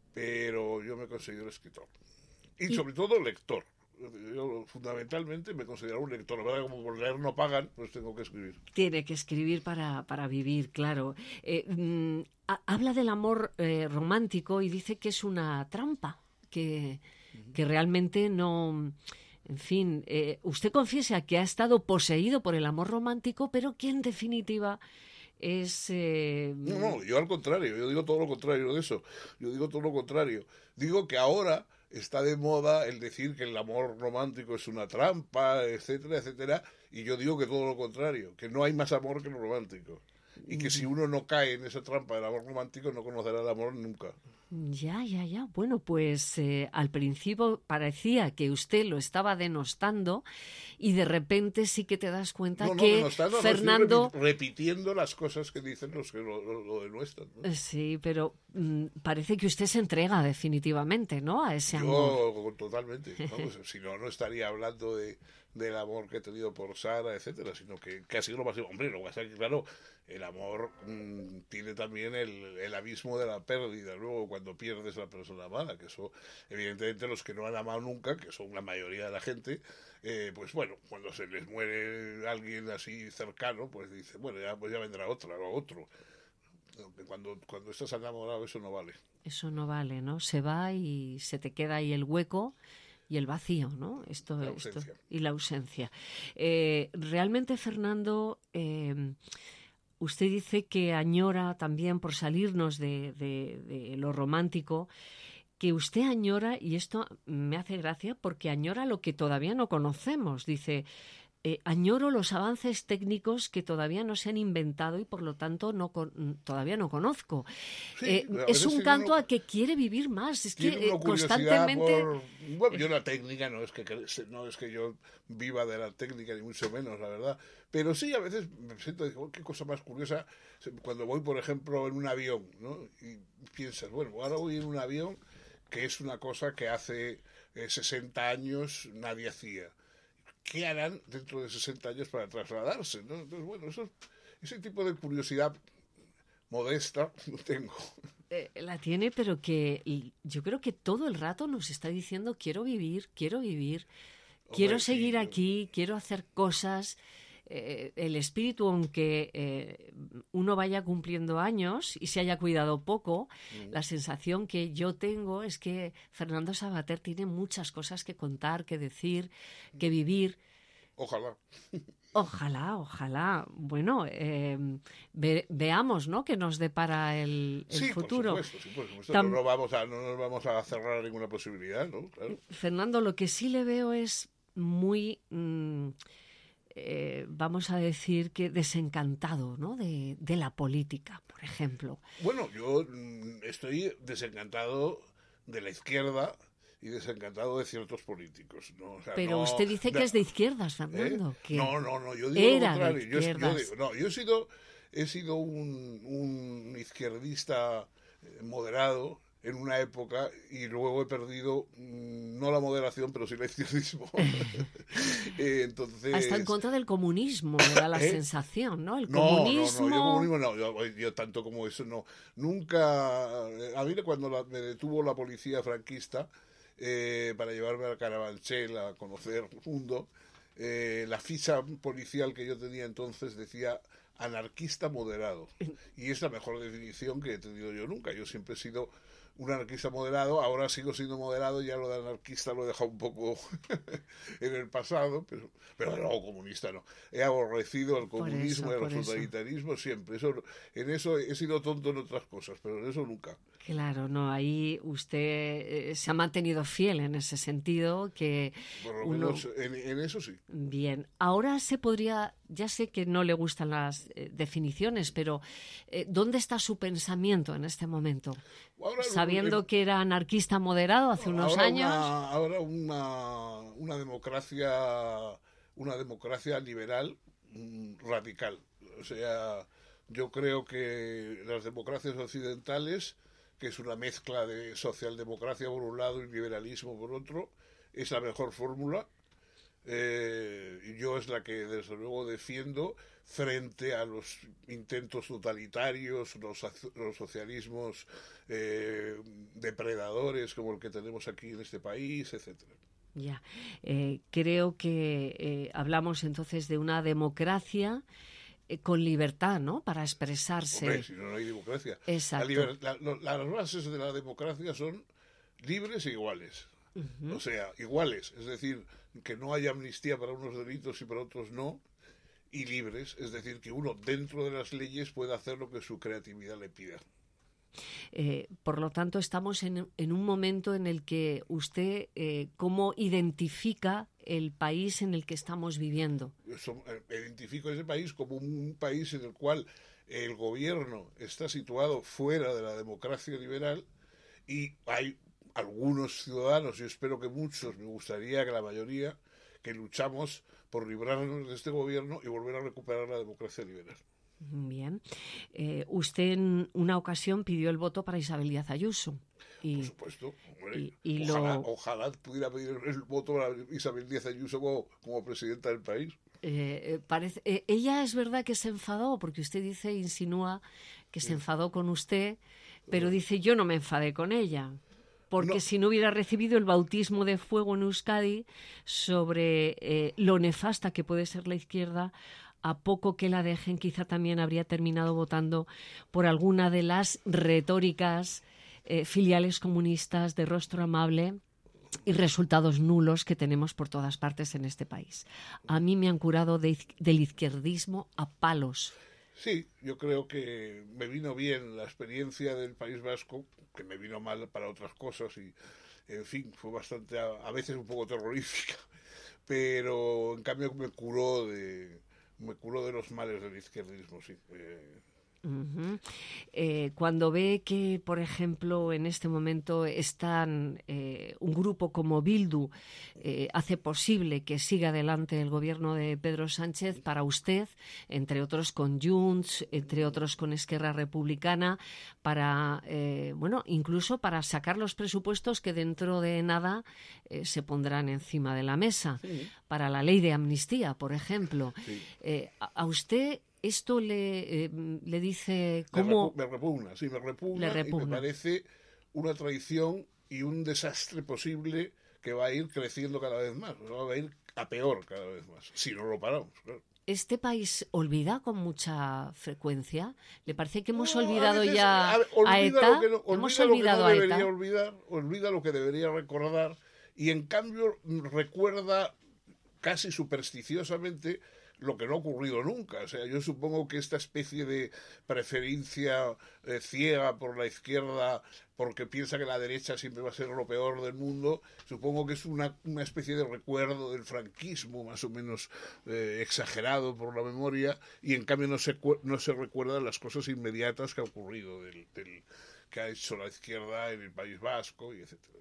pero yo me considero escritor. Y, y sobre todo lector. Yo fundamentalmente me considero un lector. La verdad, como por leer no pagan, pues tengo que escribir. Tiene que escribir para, para vivir, claro. Eh, mm, ha, habla del amor eh, romántico y dice que es una trampa, que, uh-huh. que realmente no... En fin, eh, usted confiesa que ha estado poseído por el amor romántico, pero que en definitiva... Es, eh... No, no, yo al contrario, yo digo todo lo contrario de eso. Yo digo todo lo contrario. Digo que ahora está de moda el decir que el amor romántico es una trampa, etcétera, etcétera, y yo digo que todo lo contrario, que no hay más amor que lo romántico. Y que si uno no cae en esa trampa del amor romántico no conocerá el amor nunca. Ya, ya, ya. Bueno, pues eh, al principio parecía que usted lo estaba denostando y de repente sí que te das cuenta no, no, que denostando, Fernando... No, repitiendo las cosas que dicen los que lo, lo, lo denuestran, ¿no? Sí, pero mm, parece que usted se entrega definitivamente, ¿no? A ese amor. Yo totalmente. Vamos, si no, no estaría hablando de, del amor que he tenido por Sara, etcétera, sino que, que ha sido lo más... Hombre, lo que pasa es que, claro, el amor mmm, tiene también el, el abismo de la pérdida, luego cuando pierdes a la persona amada, que eso, evidentemente, los que no han amado nunca, que son la mayoría de la gente, eh, pues bueno, cuando se les muere alguien así cercano, pues dice, bueno, ya, pues ya vendrá otra o otro. Cuando, cuando estás enamorado eso no vale. Eso no vale, ¿no? Se va y se te queda ahí el hueco y el vacío, ¿no? Esto, la esto ausencia. Y la ausencia. Eh, realmente, Fernando, eh, usted dice que añora también, por salirnos de, de, de lo romántico, que usted añora, y esto me hace gracia, porque añora lo que todavía no conocemos. Dice... Eh, añoro los avances técnicos que todavía no se han inventado y por lo tanto no con, todavía no conozco. Sí, eh, es un canto uno, a que quiere vivir más. Es que eh, constantemente. Por, bueno, yo la técnica no es que no es que yo viva de la técnica ni mucho menos, la verdad. Pero sí, a veces me siento, digo, qué cosa más curiosa cuando voy, por ejemplo, en un avión, ¿no? Y piensas, bueno, ahora voy en un avión que es una cosa que hace eh, sesenta años nadie hacía. ¿Qué harán dentro de sesenta años para trasladarse, ¿no? Entonces, bueno, eso, ese tipo de curiosidad modesta lo tengo. Eh, la tiene, pero que yo creo que todo el rato nos está diciendo quiero vivir, quiero vivir. quiero seguir aquí, quiero hacer cosas. Eh, el espíritu, aunque eh, uno vaya cumpliendo años y se haya cuidado poco, mm. la sensación que yo tengo es que Fernando Savater tiene muchas cosas que contar, que decir, que vivir. Ojalá. Ojalá, ojalá. Bueno, eh, ve, veamos, ¿no?, qué nos depara el, el sí, futuro. Por supuesto, sí, por supuesto. Tam- no, vamos a, no nos vamos a cerrar ninguna posibilidad, ¿no? Claro. Fernando, lo que sí le veo es muy... Mmm, Eh, vamos a decir que desencantado, ¿no?, de, de la política, por ejemplo. Bueno, yo estoy desencantado de la izquierda y desencantado de ciertos políticos, ¿no? O sea, pero no, usted dice no, que es de izquierdas, Fernando. ¿eh? Que No, no, no, yo digo era lo contrario. de Yo, yo digo, no, yo he sido, he sido un, un izquierdista moderado en una época y luego he perdido mmm, no la moderación pero sí el izquierdismo. eh, entonces hasta en contra del comunismo me da la ¿Eh? sensación, ¿no? El no, comunismo. No, no, yo comunismo no, yo, yo tanto como eso no. Nunca, a mí cuando la, me detuvo la policía franquista eh, para llevarme al Carabanchel a conocer el mundo, eh, la ficha policial que yo tenía entonces decía anarquista moderado y es la mejor definición que he tenido yo nunca. Yo siempre he sido un anarquista moderado, ahora sigo siendo moderado, ya lo de anarquista lo he dejado un poco en el pasado, pero, pero no, comunista no. He aborrecido el comunismo y el totalitarismo siempre. Eso, en eso he sido tonto en otras cosas, pero en eso nunca. Claro, no, ahí usted eh, se ha mantenido fiel en ese sentido que Por lo uno... menos en, en eso sí. Bien, ahora se podría, ya sé que no le gustan las eh, definiciones, pero eh, ¿dónde está su pensamiento en este momento? Ahora, Sabiendo eh, que era anarquista moderado hace unos ahora años. Una, ahora una, una democracia, una democracia liberal mmm, radical. O sea, yo creo que las democracias occidentales, que es una mezcla de socialdemocracia por un lado y liberalismo por otro, es la mejor fórmula. Eh, y yo es la que desde luego defiendo frente a los intentos totalitarios, los, los socialismos eh, depredadores como el que tenemos aquí en este país, etcétera. Ya, eh, creo que eh, hablamos entonces de una democracia eh, con libertad, ¿no?, para expresarse. Hombre, si no, no hay democracia. Exacto. La liber, la, la, las bases de la democracia son libres e iguales. Uh-huh. O sea, iguales, es decir, que no haya amnistía para unos delitos y para otros no, y libres, es decir, que uno dentro de las leyes pueda hacer lo que su creatividad le pida. Eh, por lo tanto, estamos en, en un momento en el que usted, eh, ¿cómo identifica el país en el que estamos viviendo? Eso, eh, identifico ese país como un país en el cual el gobierno está situado fuera de la democracia liberal y hay algunos ciudadanos, y espero que muchos, me gustaría que la mayoría, que luchamos por librarnos de este gobierno y volver a recuperar la democracia liberal. Bien. Eh, usted en una ocasión pidió el voto para Isabel Díaz Ayuso. Y, por supuesto. Hombre, y, y ojalá, lo... ojalá pudiera pedir el voto para Isabel Díaz Ayuso como, como presidenta del país. Eh, parece, eh, ella es verdad que se enfadó, porque usted dice, insinúa que se enfadó con usted, pero dice, yo no me enfadé con ella. Porque no. si no hubiera recibido el bautismo de fuego en Euskadi sobre eh, lo nefasta que puede ser la izquierda, a poco que la dejen, quizá también habría terminado votando por alguna de las retóricas eh, filiales comunistas de rostro amable y resultados nulos que tenemos por todas partes en este país. A mí me han curado de, del izquierdismo a palos. Sí, yo creo que me vino bien la experiencia del País Vasco, que me vino mal para otras cosas y, en fin, fue bastante, a, a veces un poco terrorífica, pero en cambio me curó de, me curó de los males del izquierdismo, sí. Eh, Uh-huh. Eh, cuando ve que, por ejemplo, en este momento están eh, un grupo como Bildu eh, hace posible que siga adelante el gobierno de Pedro Sánchez, para usted, entre otros con Junts, entre otros con Esquerra Republicana, para, eh, bueno, incluso para sacar los presupuestos que dentro de nada eh, se pondrán encima de la mesa, sí. Para la ley de amnistía, por ejemplo. Sí. Eh, a, a usted ¿Esto le, eh, le dice cómo...? Me repugna, sí, me repugna, repugna y me parece una traición y un desastre posible que va a ir creciendo cada vez más. Va a ir a peor cada vez más, si no lo paramos, claro. ¿Este país olvida con mucha frecuencia? ¿Le parece que hemos No, olvidado a veces, ya a, ver, a ETA? Que no, ¿Hemos olvida olvidado lo que no a debería ETA? olvidar, olvida lo que debería recordar y en cambio recuerda casi supersticiosamente lo que no ha ocurrido nunca. O sea, yo supongo que esta especie de preferencia eh, ciega por la izquierda porque piensa que la derecha siempre va a ser lo peor del mundo, supongo que es una, una especie de recuerdo del franquismo más o menos eh, exagerado por la memoria, y en cambio no se, no se recuerdan las cosas inmediatas que ha ocurrido, del, del, que ha hecho la izquierda en el País Vasco, y etcétera.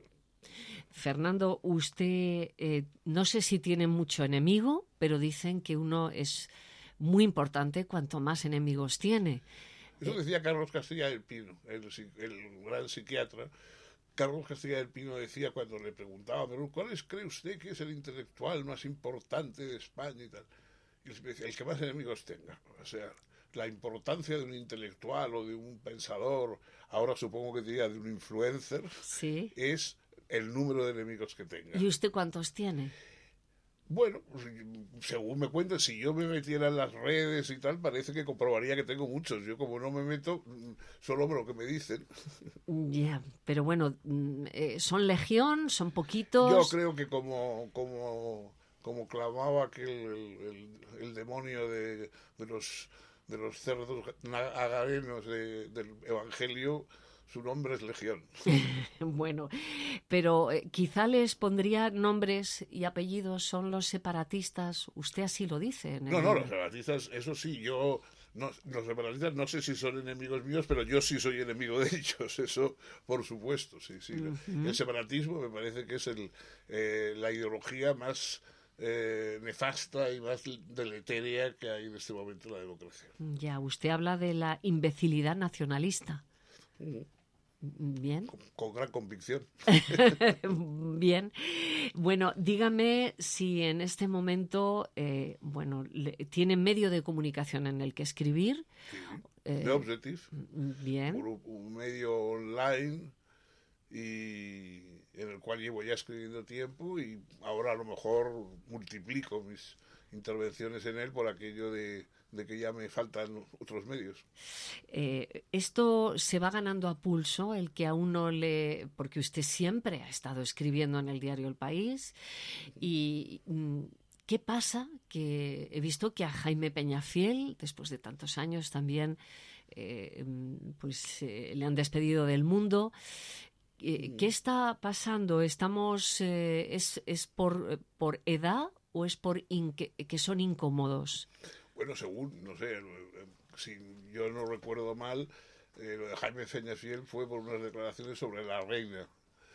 Fernando, usted eh, no sé si tiene mucho enemigo, pero dicen que uno es muy importante cuanto más enemigos tiene. Eso decía Carlos Castilla del Pino, el, el gran psiquiatra. Carlos Castilla del Pino decía cuando le preguntaba, pero ¿cuál es, cree usted que es el intelectual más importante de España y tal? Y él decía, el que más enemigos tenga. O sea, la importancia de un intelectual o de un pensador, ahora supongo que diría de un influencer, sí, es el número de enemigos que tenga. ¿Y usted cuántos tiene? Bueno, pues, según me cuentan, si yo me metiera en las redes y tal, parece que comprobaría que tengo muchos. Yo como no me meto, solo lo que me dicen. Ya, yeah, pero bueno, ¿son legión? ¿Son poquitos? Yo creo que como como como clamaba aquel el, el, el demonio de, de los de los cerdos agarenos de, del Evangelio, su nombre es Legión. Bueno, pero eh, quizá les pondría nombres y apellidos, son los separatistas, usted así lo dice. En el no, no, libro. Los separatistas, eso sí, yo, no, los separatistas no sé si son enemigos míos, pero yo sí soy enemigo de ellos, eso por supuesto, sí, sí. Uh-huh. El separatismo me parece que es el, eh, la ideología más eh, nefasta y más deletérea que hay en este momento en la democracia. Ya, usted habla de la imbecilidad nacionalista. Uh-huh. Bien. Con, con gran convicción. Bien. Bueno, dígame si en este momento, eh, bueno, le, tiene medio de comunicación en el que escribir. Sí. Eh, The Objective. Bien. Un, un medio online y en el cual llevo ya escribiendo tiempo, y ahora a lo mejor multiplico mis intervenciones en él por aquello de de que ya me faltan otros medios. Eh, esto se va ganando a pulso, el que a uno le... Porque usted siempre ha estado escribiendo en el diario El País. Y ¿qué pasa? Que he visto que a Jaime Peñafiel, después de tantos años también, eh, pues eh, le han despedido del Mundo. Eh, ¿Qué está pasando? ¿Estamos eh, es, es por, por edad o es por in, que, que son incómodos? Bueno, según, no sé, si yo no recuerdo mal, eh, lo de Jaime Peñafiel fue por unas declaraciones sobre la reina.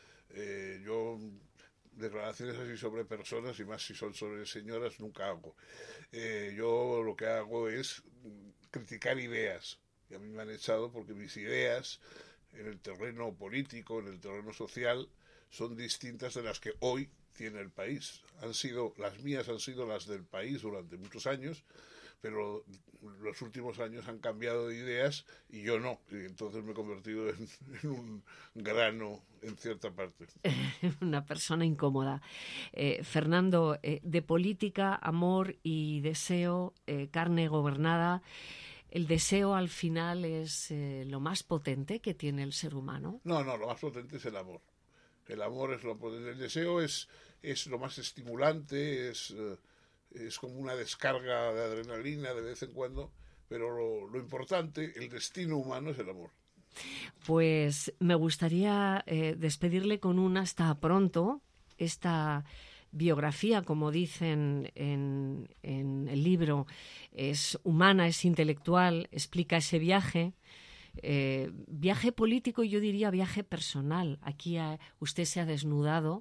Eh, yo, declaraciones así sobre personas, y más si son sobre señoras, nunca hago. Eh, yo lo que hago es criticar ideas, y a mí me han echado porque mis ideas en el terreno político, en el terreno social, son distintas de las que hoy tiene el país. Han sido, las mías han sido las del país durante muchos años, pero los últimos años han cambiado de ideas y yo no, y entonces me he convertido en, en un grano en cierta parte. Una persona incómoda. Eh, Fernando, eh, de política, amor y deseo, eh, carne gobernada, ¿el deseo al final es eh, lo más potente que tiene el ser humano? No, no, lo más potente es el amor. El amor es lo potente. El deseo es, es lo más estimulante, es... Uh, es como una descarga de adrenalina de vez en cuando, pero lo, lo importante, el destino humano es el amor. Pues me gustaría eh, despedirle con un hasta pronto. Esta biografía, como dicen en, en el libro, es humana, es intelectual, explica ese viaje. Eh, viaje político y yo diría viaje personal. Aquí a, usted se ha desnudado.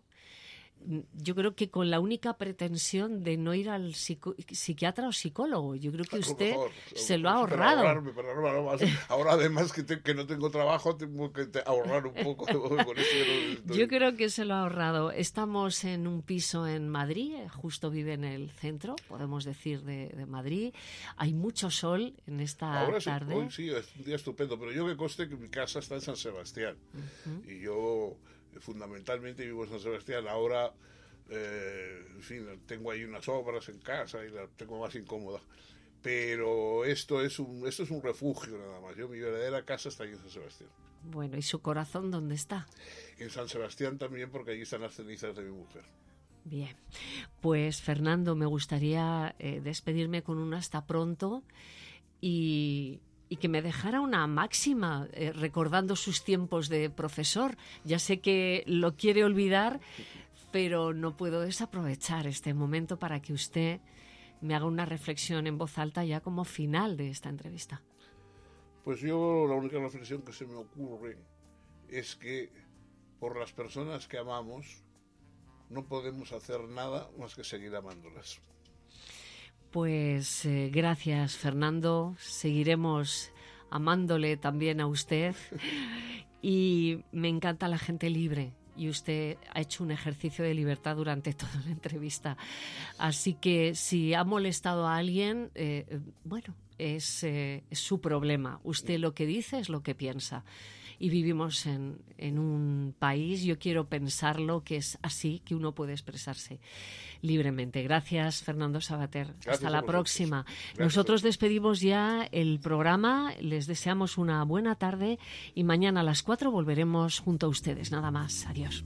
Yo creo que con la única pretensión de no ir al psico- psiquiatra o psicólogo. Yo creo que usted mejor, se lo ha ahorrado. Para ahorrarme, para ahorrarme. Ahora, además que, te, que no tengo trabajo, tengo que te, ahorrar un poco. Con eso yo, yo creo que se lo ha ahorrado. Estamos en un piso en Madrid, justo vive en el centro, podemos decir, de, de Madrid. Hay mucho sol en esta Ahora tarde. Sí, hoy sí, es un día estupendo, pero yo que conste que mi casa está en San Sebastián. Uh-huh. Y yo... fundamentalmente vivo en San Sebastián. Ahora Eh, en fin, tengo ahí unas obras en casa y la tengo más incómoda. Pero esto es un esto es un refugio nada más. Yo, mi verdadera casa está ahí en San Sebastián. Bueno, ¿y su corazón dónde está? En San Sebastián también, porque allí están las cenizas de mi mujer. Bien, pues Fernando, me gustaría eh, despedirme con un hasta pronto y, y que me dejara una máxima eh, recordando sus tiempos de profesor. Ya sé que lo quiere olvidar, pero no puedo desaprovechar este momento para que usted me haga una reflexión en voz alta ya como final de esta entrevista. Pues yo la única reflexión que se me ocurre es que por las personas que amamos no podemos hacer nada más que seguir amándolas. Pues eh, gracias, Fernando. Seguiremos amándole también a usted. Y me encanta la gente libre. Y usted ha hecho un ejercicio de libertad durante toda la entrevista. Así que si ha molestado a alguien, eh, bueno, es, eh, es su problema. Usted lo que dice es lo que piensa. Y vivimos en, en un país, yo quiero pensarlo, que es así, que uno puede expresarse libremente. Gracias, Fernando Savater. Gracias. Hasta la próxima. Gracias. Nosotros despedimos ya el programa, les deseamos una buena tarde y mañana a las cuatro volveremos junto a ustedes. Nada más. Adiós.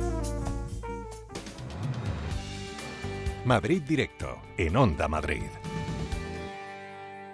Madrid Directo, en Onda Madrid.